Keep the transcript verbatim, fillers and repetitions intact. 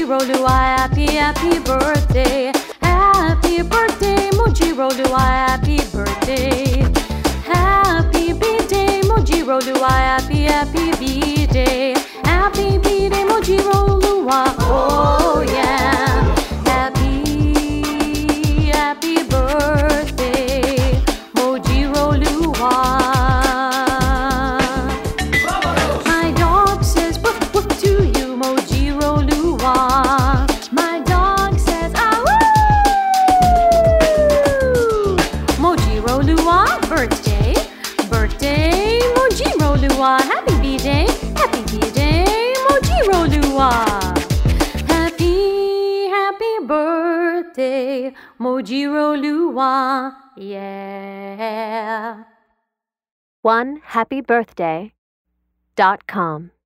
Mojiro Lua, happy, happy birthday. Happy birthday, Mojiro Lua, happy birthday. Happy B-Day, Mojiro Lua, happy, happy B-Day. Happy B-Day, Mojiro Lua, oh yeah. Happy, happy birthday, Mojiro Lua. My dog says woof woof to you, Mojiro Lua. My dog says ah woo. Mojiro Lua, birthday, birthday, Mojiro Lua. Happy B-Day, happy B-Day, Mojiro Lua. Happy, happy birthday, Mojiro Lua, yeah. one happy birthday dot com